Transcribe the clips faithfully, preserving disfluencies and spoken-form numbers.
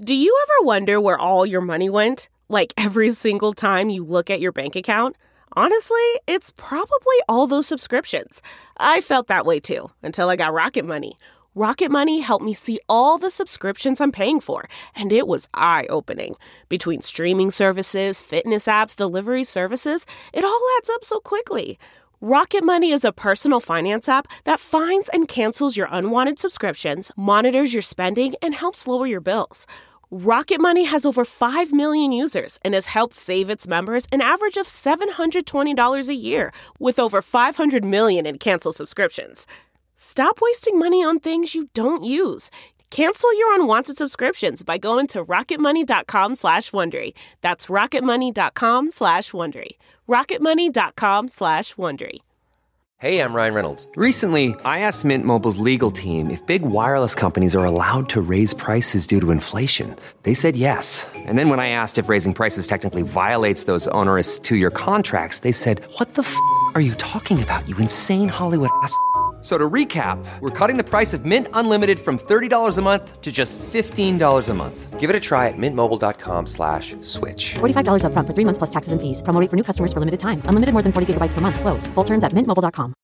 Do you ever wonder where all your money went? Like every single time you look at your bank account? Honestly, it's probably all those subscriptions. I felt that way too, until I got Rocket Money. Rocket Money helped me see all the subscriptions I'm paying for, and it was eye-opening. Between streaming services, fitness apps, delivery services, it all adds up so quickly. Rocket Money is a personal finance app that finds and cancels your unwanted subscriptions, monitors your spending, and helps lower your bills. Rocket Money has over five million users and has helped save its members an average of seven hundred twenty dollars a year, with over five hundred million in canceled subscriptions. Stop wasting money on things you don't use. Cancel your unwanted subscriptions by going to rocketmoney.com slash Wondery. That's rocketmoney.com slash Wondery. rocketmoney.com slash Wondery. Hey, I'm Ryan Reynolds. Recently, I asked Mint Mobile's legal team if big wireless companies are allowed to raise prices due to inflation. They said yes. And then when I asked if raising prices technically violates those onerous two-year contracts, they said, "What the f*** are you talking about, you insane Hollywood ass f- So to recap, we're cutting the price of Mint Unlimited from thirty dollars a month to just fifteen dollars a month. Give it a try at mintmobile.com slash switch. forty-five dollars up front for three months plus taxes and fees. Promo rate for new customers for limited time. Unlimited more than forty gigabytes per month. Slows full terms at mint mobile dot com.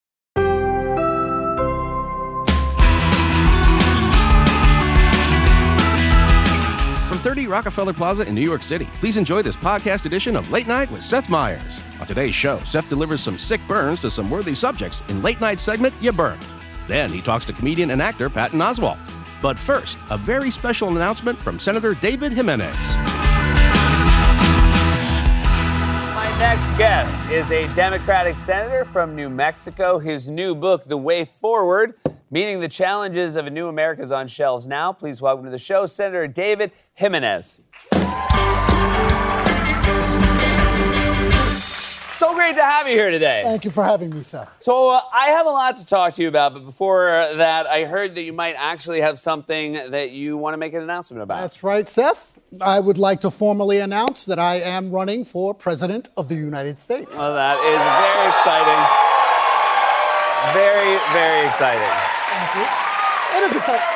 From thirty Rockefeller Plaza in New York City, please enjoy this podcast edition of Late Night with Seth Meyers. On today's show, Seth delivers some sick burns to some worthy subjects in Late Night segment You Burned. Then he talks to comedian and actor Patton Oswalt. But first, a very special announcement from Senator David Jimenez. My next guest is a Democratic senator from New Mexico. His new book, The Way Forward, Meeting the Challenges of a New America, is on shelves now. Please welcome to the show, Senator David Jimenez. So great to have you here today. Thank you for having me, Seth. So uh, I have a lot to talk to you about, but before that, I heard that you might actually have something that you want to make an announcement about. That's right, Seth. I would like to formally announce that I am running for President of the United States. Well, that is very exciting. Very, very exciting. Thank you. It is exciting.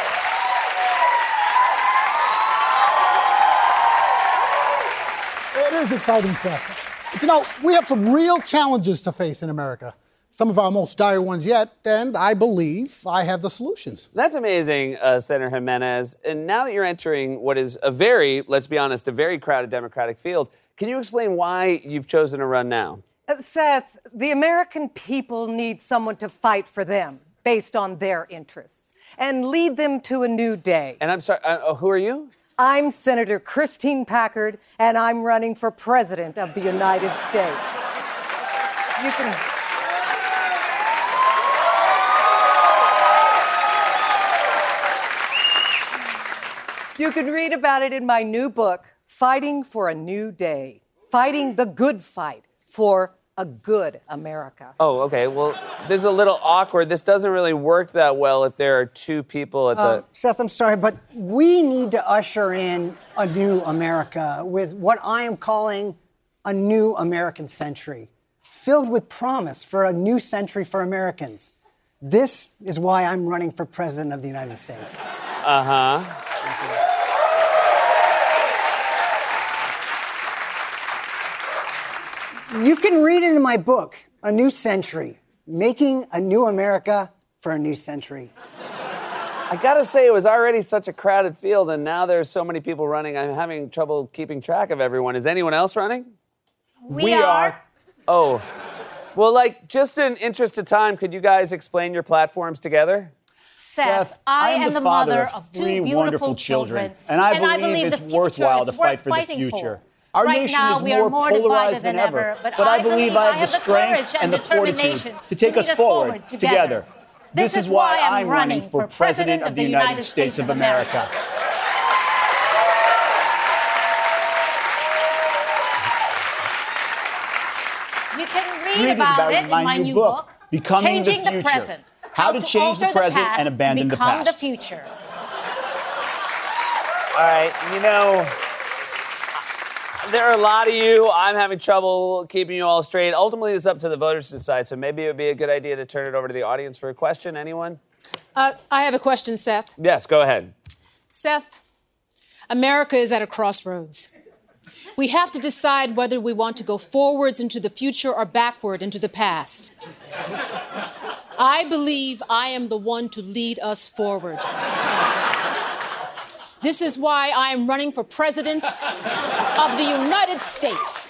It is exciting, Seth. You know, we have some real challenges to face in America. Some of our most dire ones yet, and I believe I have the solutions. That's amazing, uh, Senator Jimenez. And now that you're entering what is a very, let's be honest, a very crowded Democratic field, can you explain why you've chosen to run now? Uh, Seth, the American people need someone to fight for them based on their interests and lead them to a new day. And I'm sorry, uh, who are you? I'm Senator Christine Packard, and I'm running for President of the United States. You can... You can read about it in my new book, Fighting for a New Day. Fighting the good fight for a good America. Oh, okay. Well, this is a little awkward. This doesn't really work that well if there are two people at uh, the... Seth, I'm sorry, but we need to usher in a new America with what I am calling a new American century, filled with promise for a new century for Americans. This is why I'm running for President of the United States. Uh-huh. You can read it in my book, A New Century, Making a New America for a New Century. I gotta say, it was already such a crowded field, and now there's so many people running, I'm having trouble keeping track of everyone. Is anyone else running? We, we are. are. Oh. Well, like, just in interest of time, could you guys explain your platforms together? Seth, Seth I, I am the mother of, of three two wonderful children, children and, I, and believe I believe it's worthwhile to fight for the future. For. Our right nation now, is we more, more polarized than ever, ever but, but I, I believe I have, I have the strength and, and the fortitude to take us forward, forward together. together. This, this is why I'm running for President of the United States of America. You can read, read about, about it in my, my new book, book Becoming Changing the Future. The Present. How to change the present the and abandon the past. Become the future. All right, you know, there are a lot of you. I'm having trouble keeping you all straight. Ultimately, it's up to the voters to decide, so maybe it would be a good idea to turn it over to the audience for a question. Anyone? Uh, I have a question, Seth. Yes, go ahead. Seth, America is at a crossroads. We have to decide whether we want to go forwards into the future or backward into the past. I believe I am the one to lead us forward. This is why I am running for President of the United States.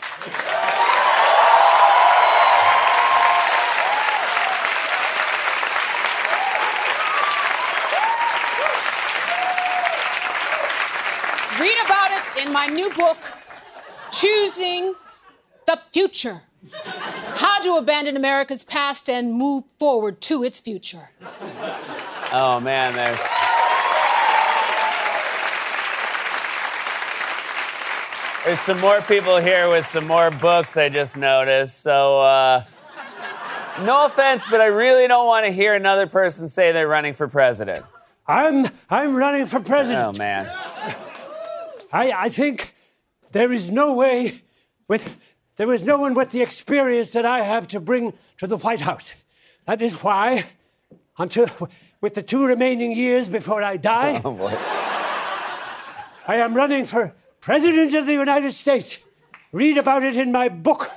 Read about it in my new book, Choosing the Future. How to abandon America's past and move forward to its future. Oh, man, there's... There's some more people here with some more books, I just noticed. So, uh, no offense, but I really don't want to hear another person say they're running for president. I'm I'm running for president. Oh, man. I, I think there is no way with there is no one with the experience that I have to bring to the White House. That is why, until with the two remaining years before I die, oh, boy. I am running for President of the United States. Read about it in my book.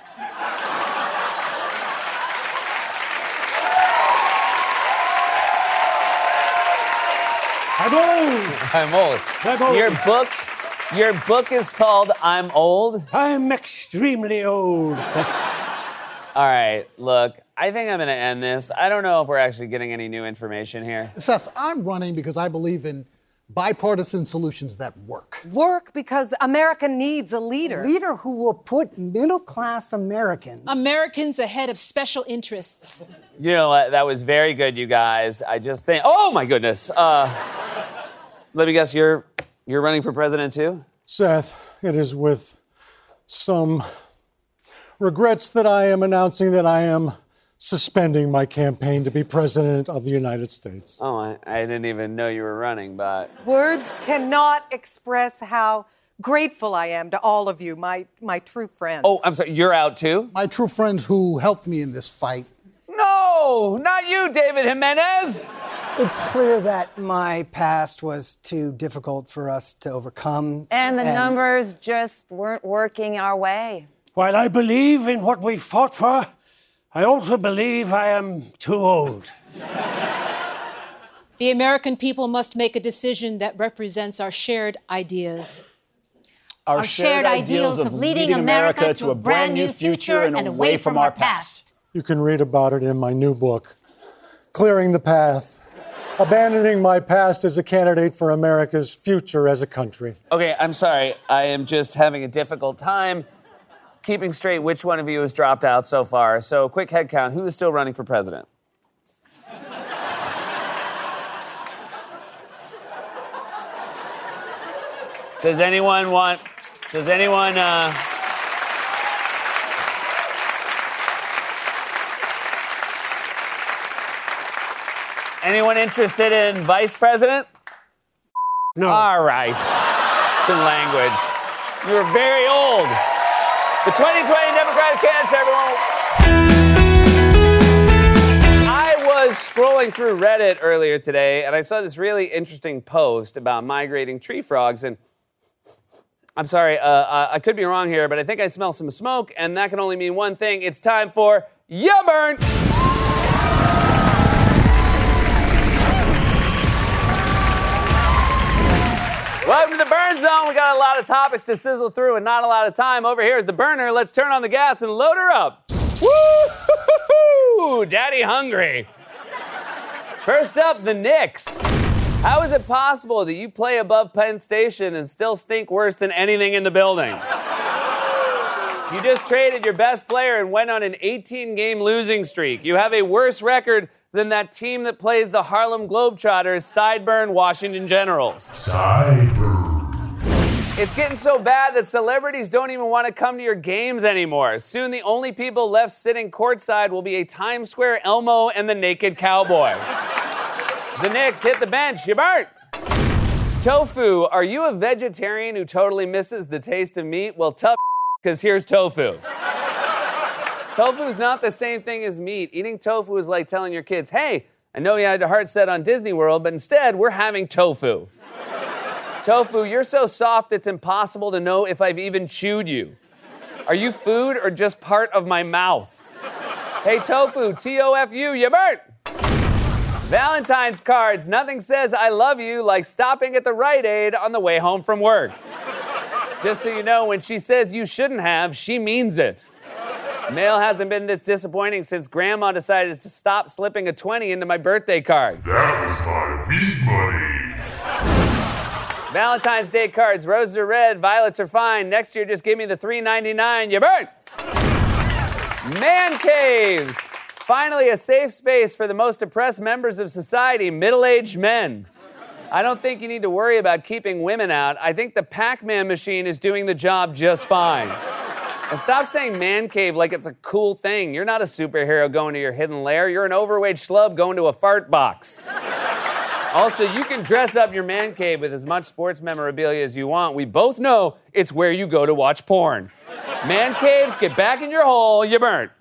I'm old. I'm old. I'm old. Your book, your book is called I'm Old? I'm extremely old. All right, look, I think I'm going to end this. I don't know if we're actually getting any new information here. Seth, I'm running because I believe in bipartisan solutions that work. Work because America needs a leader. A leader who will put middle-class Americans... Americans ahead of special interests. You know what? That was very good, you guys. I just think... Oh, my goodness. Uh, let me guess, you're you're running for president, too? Seth, it is with some regrets that I am announcing that I am suspending my campaign to be president of the United States. Oh, I, I didn't even know you were running, but... Words cannot express how grateful I am to all of you, my, my true friends. Oh, I'm sorry, you're out too? My true friends who helped me in this fight. No, not you, David Jimenez. It's clear that my past was too difficult for us to overcome. And the and... numbers just weren't working our way. While I believe in what we fought for, I also believe I am too old. The American people must make a decision that represents our shared ideas. Our, our shared, shared ideals of leading America, America to a brand new future and away from our past. You can read about it in my new book, Clearing the Path. Abandoning my past as a candidate for America's future as a country. Okay, I'm sorry. I am just having a difficult time keeping straight which one of you has dropped out so far. So, quick head count. Who is still running for president? Does anyone want... Does anyone... Uh, anyone interested in vice president? No. All right. It's in language. You're very old. The twenty twenty Democratic candidates, everyone. I was scrolling through Reddit earlier today, and I saw this really interesting post about migrating tree frogs. And I'm sorry, uh, uh, I could be wrong here, but I think I smell some smoke, and that can only mean one thing. It's time for Ya Burnt! Welcome to the Burn Zone. We got a lot of topics to sizzle through and not a lot of time. Over here is the burner. Let's turn on the gas and load her up. Woo! Daddy hungry. First up, the Knicks. How is it possible that you play above Penn Station and still stink worse than anything in the building? You just traded your best player and went on an eighteen-game losing streak. You have a worse record than that team that plays the Harlem Globetrotters, Sideburn Washington Generals. Sideburn. It's getting so bad that celebrities don't even want to come to your games anymore. Soon the only people left sitting courtside will be a Times Square Elmo and the Naked Cowboy. The Knicks hit the bench. You burnt. Tofu. Are you a vegetarian who totally misses the taste of meat? Well, tough, because here's tofu. Tofu is not the same thing as meat. Eating tofu is like telling your kids, hey, I know you had your heart set on Disney World, but instead, we're having tofu. Tofu, you're so soft it's impossible to know if I've even chewed you. Are you food or just part of my mouth? Hey, Tofu, T O F U, you burnt! Valentine's cards. Nothing says I love you like stopping at the Rite Aid on the way home from work. Just so you know, when she says you shouldn't have, she means it. Mail hasn't been this disappointing since Grandma decided to stop slipping a twenty into my birthday card. That was my weed money. Valentine's Day cards. Roses are red, violets are fine. Next year, just give me the three ninety-nine. You burnt! Man caves. Finally, a safe space for the most oppressed members of society, middle-aged men. I don't think you need to worry about keeping women out. I think the Pac-Man machine is doing the job just fine. And stop saying man cave like it's a cool thing. You're not a superhero going to your hidden lair. You're an overweight schlub going to a fart box. Also, you can dress up your man cave with as much sports memorabilia as you want. We both know it's where you go to watch porn. Man caves, get back in your hole, you burnt.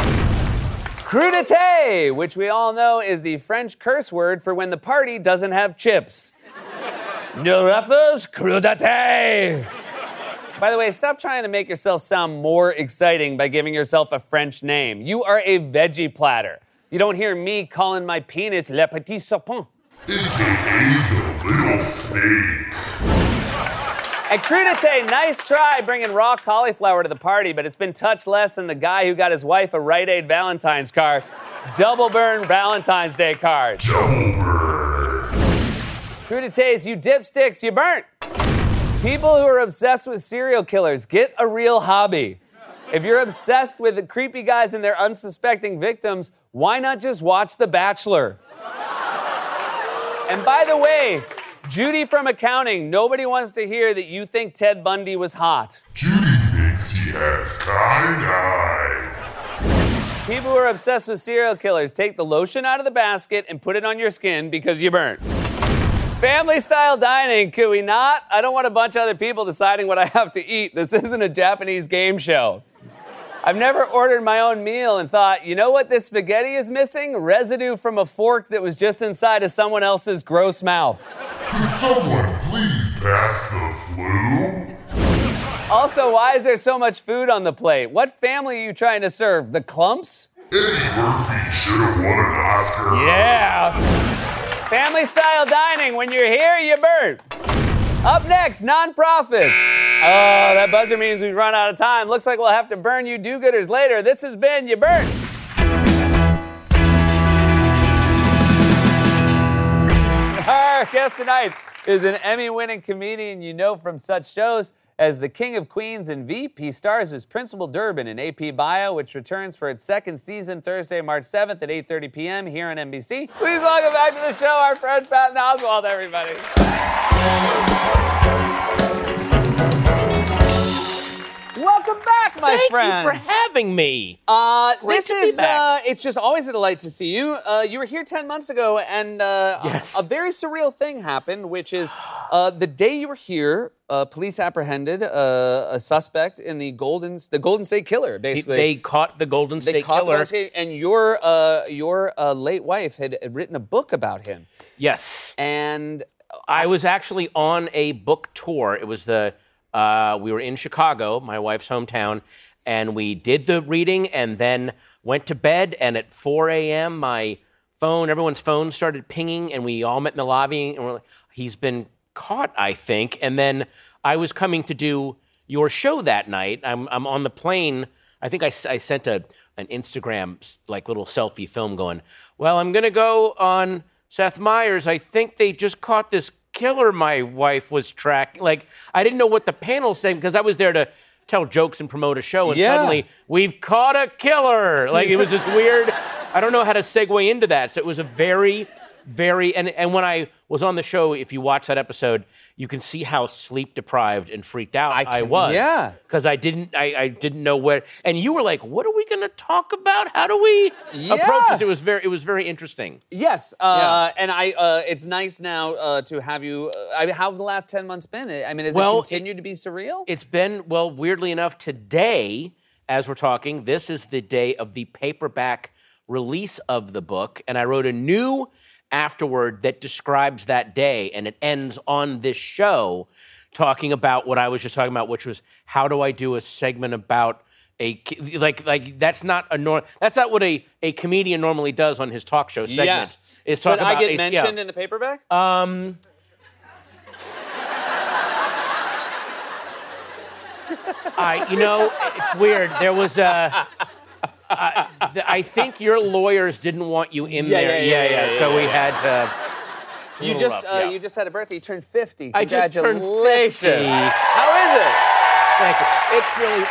Crudité, which we all know is the French curse word for when the party doesn't have chips. Ne refuse crudité. By the way, stop trying to make yourself sound more exciting by giving yourself a French name. You are a veggie platter. You don't hear me calling my penis le petit sapin. A K A the little snake. At Crudité, nice try bringing raw cauliflower to the party, but it's been touched less than the guy who got his wife a Rite Aid Valentine's card. Double burn Valentine's Day card. Double burn. Crudités, you dipsticks, you burnt. People who are obsessed with serial killers, get a real hobby. If you're obsessed with the creepy guys and their unsuspecting victims, why not just watch The Bachelor? And by the way, Judy from accounting, nobody wants to hear that you think Ted Bundy was hot. Judy thinks he has kind eyes. People who are obsessed with serial killers, take the lotion out of the basket and put it on your skin because you burnt. Family style dining, could we not? I don't want a bunch of other people deciding what I have to eat. This isn't a Japanese game show. I've never ordered my own meal and thought, you know what this spaghetti is missing? Residue from a fork that was just inside of someone else's gross mouth. Can someone please pass the flu? Also, why is there so much food on the plate? What family are you trying to serve? The Clumps? Eddie Murphy should have won an Oscar. Yeah. Family style dining. When you're here, you burn. Up next, nonprofits. Oh, that buzzer means we've run out of time. Looks like we'll have to burn you do-gooders later. This has been You Burnt. Our guest tonight is an Emmy-winning comedian you know from such shows as The King of Queens and Veep. He stars as Principal Durbin in A P Bio, which returns for its second season Thursday, March seventh at eight thirty p.m. here on N B C. Please welcome back to the show our friend Patton Oswalt, everybody. Welcome back, my Thank friend. Thank you for having me. Uh, Great this to be is, back. uh, it's just always a delight to see you. Uh, you were here ten months ago, and uh, yes. a, a very surreal thing happened, which is uh, the day you were here, uh, police apprehended uh, a suspect in the Golden the Golden State Killer, basically. They caught the Golden They State caught the Killer. Golden State, and your, uh, your uh, late wife had written a book about him. Yes. And I was actually on a book tour. It was the... Uh, we were in Chicago, my wife's hometown, and we did the reading and then went to bed. And at four a.m., my phone, everyone's phone started pinging, and we all met in the lobby. And we're like, he's been caught, I think. And then I was coming to do your show that night. I'm, I'm on the plane. I think I, I sent a an Instagram like little selfie film going, well, I'm going to go on Seth Meyers. I think they just caught this killer my wife was tracking. Like, I didn't know what the panel said because I was there to tell jokes and promote a show, and Yeah. suddenly, we've caught a killer. Like, it was this weird, I don't know how to segue into that. So it was a very, very, and, and when I was on the show, if you watch that episode, you can see how sleep deprived and freaked out I, I was. yeah. Because I didn't, I, I didn't know where, and you were like, what are we going to talk about? How do we Yeah. approach this? It was very, it was very interesting. Yes, uh, and I. Uh, it's nice now uh, to have you. Uh, I mean, how have the last ten months been? I mean, has Well, it continued to be surreal? It's been, well, weirdly enough, today, as we're talking, this is the day of the paperback release of the book, and I wrote a new afterward that describes that day, and it ends on this show talking about what I was just talking about, which was how do I do a segment about a like like that's not a nor- that's not what a, a comedian normally does on his talk show segment. Yeah. Is talk but about I get a, mentioned yeah. in the paperback? Um. I, you know, it's weird. There was a. Uh, th- I think your lawyers didn't want you in Yeah, there. yeah, yeah, yeah, yeah, so yeah, we yeah. had to. a You little just rough, uh, yeah. you just had a birthday. You turned fifty. I just turned Congratulations. fifty. How is it? Thank you. It's really.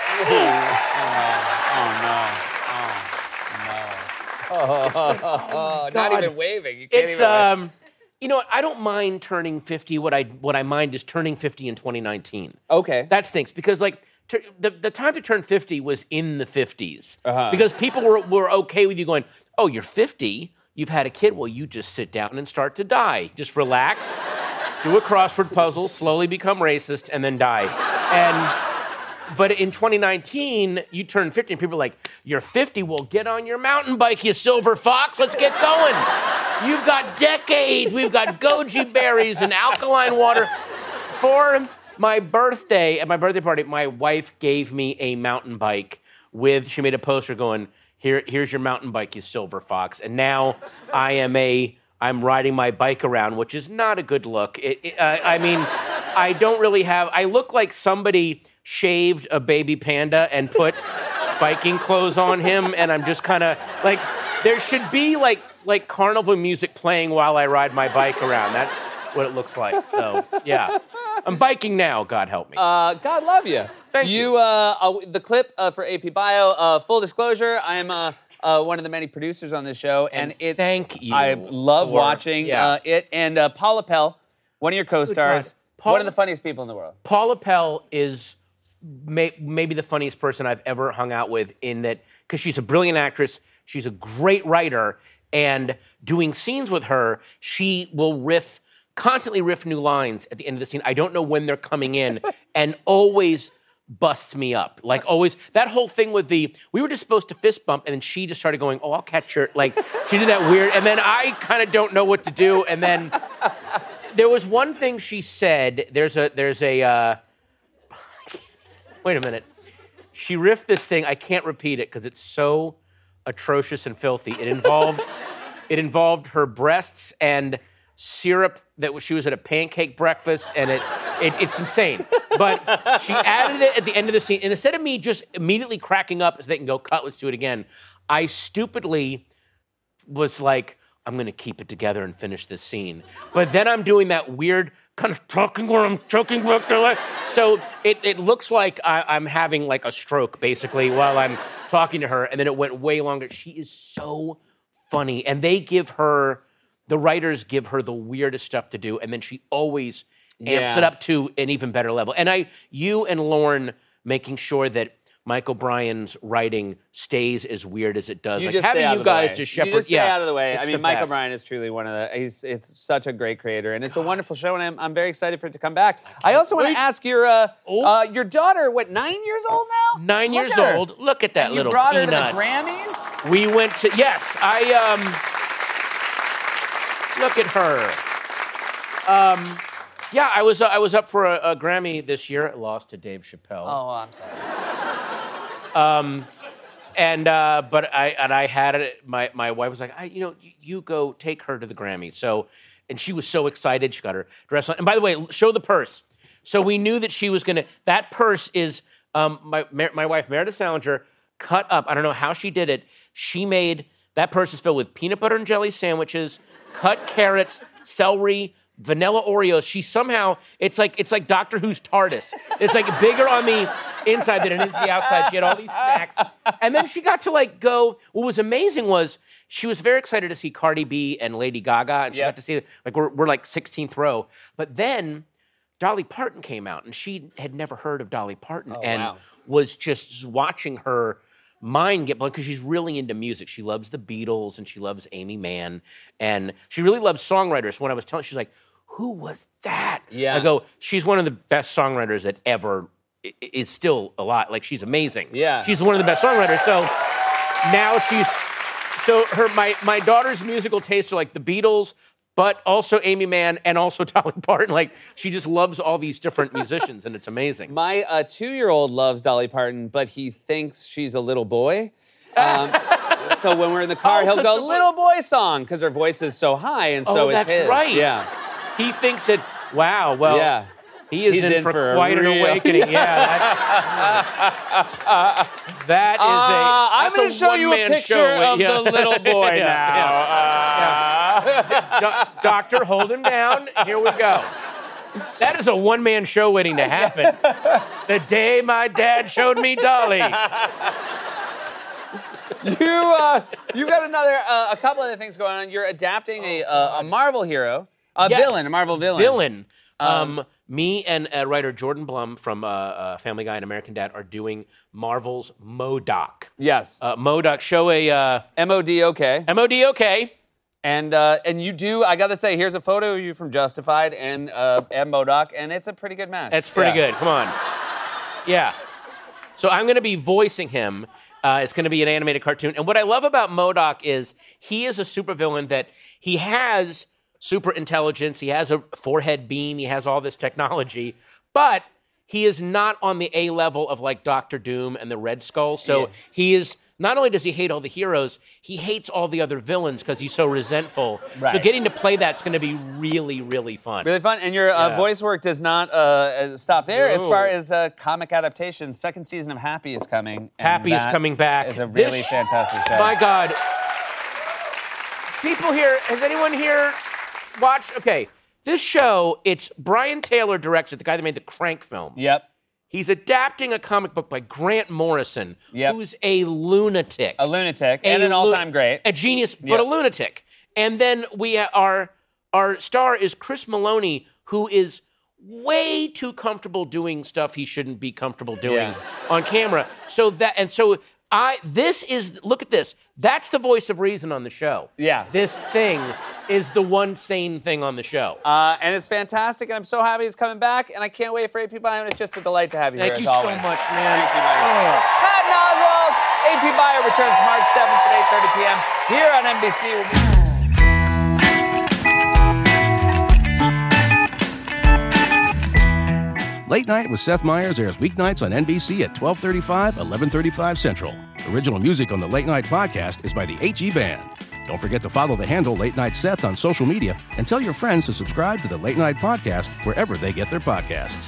Oh, no. Oh, no. Oh, not God. even waving. You can't It's even wave. um, you know what? I don't mind turning fifty. What I what I mind is turning fifty in twenty nineteen. Okay, that stinks because like tur- the the time to turn fifty was in the fifties Uh-huh. because people were were okay with you going, oh, you're fifty, you've had a kid. Well, you just sit down and start to die. Just relax, do a crossword puzzle, slowly become racist, and then die. And. But in twenty nineteen, you turn fifty, and people are like, you're fifty, well, get on your mountain bike, you silver fox, let's get going. You've got decades. We've got goji berries and alkaline water. For my birthday, at my birthday party, my wife gave me a mountain bike with, she made a poster going, Here, here's your mountain bike, you silver fox. And now I am a, I'm riding my bike around, which is not a good look. It, it, uh, I mean, I don't really have, I look like somebody shaved a baby panda and put biking clothes on him, and I'm just kind of like, there should be like like carnival music playing while I ride my bike around. That's what it looks like. So yeah, I'm biking now. God help me. Uh, God love you. Thank you. you. Uh, uh, the clip uh, for A P Bio. Uh, full disclosure, I am uh, uh, one of the many producers on this show, and, And it. thank you I love for- watching yeah. uh, it. And uh, Paula Pell, one of your co-stars, Paula- one of the funniest people in the world. Paula Pell is may, maybe the funniest person I've ever hung out with in that, because she's a brilliant actress, she's a great writer, and doing scenes with her, she will riff, constantly riff new lines at the end of the scene. I don't know when they're coming in, and always busts me up. Like always, that whole thing with the, we were just supposed to fist bump, and then she just started going, oh, I'll catch her. Like, she did that weird, and then I kind of don't know what to do, and then there was one thing she said, there's a, there's a, uh, wait a minute. She riffed this thing. I can't repeat it because it's so atrocious and filthy. It involved, it involved her breasts and syrup that was, she was at a pancake breakfast, and it, it it's insane. But she added it at the end of the scene, and instead of me just immediately cracking up so they can go, cut, let's do it again, I stupidly was like, I'm going to keep it together and finish this scene. But then I'm doing that weird kind of talking where I'm choking back to life. So it, it looks like I, I'm having like a stroke, basically, while I'm talking to her. And then it went way longer. She is so funny. And they give her, the writers give her the weirdest stuff to do. And then she always amps Yeah. it up to an even better level. And I, you and Lauren making sure that Mike O'Brien's writing stays as weird as it does. You like just having stay out you of the guys way. to shepherd. You just stay yeah, out of the way. it's I the mean, Mike best. O'Brien is truly one of the. He's it's such a great creator, and it's a wonderful show, and I'm, I'm very excited for it to come back. I also want to ask your uh, uh, your daughter, what, nine years old now? Nine Look years at her. old. Look at that And little you brought her peanut. to the Grammys. We went to yes. I um. Look at her. Um, yeah, I was uh, I was up for a, a Grammy this year. I lost to Dave Chappelle. Oh, I'm sorry. Um, and uh, but I and I had it. My my wife was like, I, you know, you, you go take her to the Grammy. So, and she was so excited. She got her dress on. And by the way, show the purse. So we knew that she was gonna. That purse is um my my wife Meredith Salinger cut up. I don't know how she did it. She made that purse is filled with peanut butter and jelly sandwiches, cut carrots, celery, vanilla Oreos. She somehow, it's like it's like Doctor Who's TARDIS. It's like bigger on the inside than it is the outside. She had all these snacks. And then she got to like go, what was amazing was she was very excited to see Cardi B and Lady Gaga. And she Yep. got to see, like we're, we're like sixteenth row. But then Dolly Parton came out and she had never heard of Dolly Parton Oh, and wow. was just watching her mind get blown because she's really into music. She loves the Beatles and she loves Amy Mann and she really loves songwriters. When I was telling, she's like, "Who was that?" Yeah. I go, "She's one of the best songwriters that ever i- is still alive. Like she's amazing. Yeah. she's one of the best songwriters." So now she's So her my my daughter's musical tastes are like the Beatles, but also Amy Mann and also Dolly Parton. Like, she just loves all these different musicians, and it's amazing. My uh, two-year-old loves Dolly Parton, but he thinks she's a little boy. Um, so when we're in the car, Oh, he'll 'cause go, the- "Little boy song," because her voice is so high, and so oh, is that's his. right. Yeah. He thinks that, wow, well, Yeah. he is He's in, in for, for a quite an real- awakening. Yeah, that's, that is Uh, a I'm that's going to show you a one-man picture show. of Yeah. the little boy Yeah, now. yeah. Do- doctor, hold him down. Here we go. That is a one-man show waiting to happen. The day my dad showed me Dolly. You, uh, you got another, uh, a couple other things going on. You're adapting a, uh, a Marvel hero, a Yes. villain, a Marvel villain. Villain. Um, Um, me and uh, writer Jordan Blum from uh, uh, Family Guy and American Dad are doing Marvel's MODOK. Yes. Uh, MODOK, show a... Uh, M O D O K. M O D O K. And uh, and you do, I gotta say, here's a photo of you from Justified and uh, M MODOK, and it's a pretty good match. It's pretty Yeah. good. Come on. Yeah. So I'm going to be voicing him. Uh, it's going to be an animated cartoon. And what I love about MODOK is he is a supervillain that he has super intelligence. He has a forehead beam. He has all this technology. But he is not on the A level of like Doctor Doom and the Red Skull. So Yeah. he is, not only does he hate all the heroes, he hates all the other villains because he's so resentful. So Right. getting to play that's going to be really, really fun. Really fun. And your uh, Yeah. voice work does not uh, stop there. As No. far as uh, comic adaptations, second season of Happy is coming. and Happy is that coming back. It's a really This- fantastic show. My God. People here, has anyone here watched? Okay, this show, it's Brian Taylor directs it, the guy that made the Crank films. Yep. He's adapting a comic book by Grant Morrison, Yep. who's a lunatic. A lunatic A and an lu- all-time great. A genius, but Yep. a lunatic. And then we ha- our our star is Chris Maloney, who is way too comfortable doing stuff he shouldn't be comfortable doing Yeah. on camera. So that and so I this is look at this. That's the voice of reason on the show. Yeah. This thing is the one sane thing on the show. Uh, and it's fantastic, and I'm so happy he's coming back, and I can't wait for A P Bio. It's just a delight to have you Thank here, you as so always. much, man. Thank you, buddy. Oh. Pat Oswalt, A P Bio returns March seventh at eight thirty p.m. here on N B C. We'll be- Late Night with Seth Meyers airs weeknights on N B C at twelve thirty-five, eleven thirty-five Central. Original music on the Late Night podcast is by the H E Band. Don't forget to follow the handle Late Night Seth on social media and tell your friends to subscribe to the Late Night podcast wherever they get their podcasts.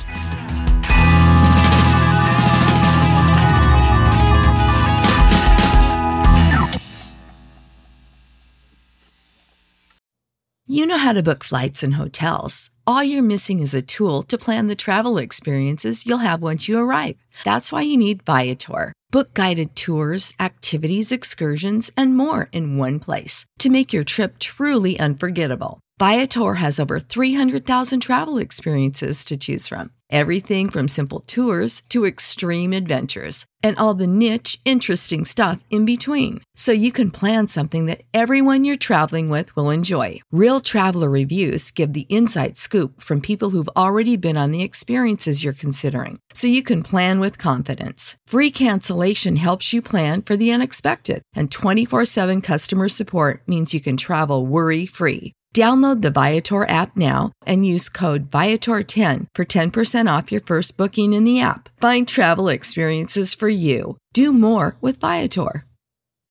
You know how to book flights and hotels. All you're missing is a tool to plan the travel experiences you'll have once you arrive. That's why you need Viator. Book guided tours, activities, excursions, and more in one place to make your trip truly unforgettable. Viator has over three hundred thousand travel experiences to choose from. Everything from simple tours to extreme adventures and all the niche, interesting stuff in between. So you can plan something that everyone you're traveling with will enjoy. Real traveler reviews give the inside scoop from people who've already been on the experiences you're considering. So you can plan with confidence. Free cancellation helps you plan for the unexpected. And twenty-four seven customer support means you can travel worry-free. Download the Viator app now and use code Viator ten for ten percent off your first booking in the app. Find travel experiences for you. Do more with Viator.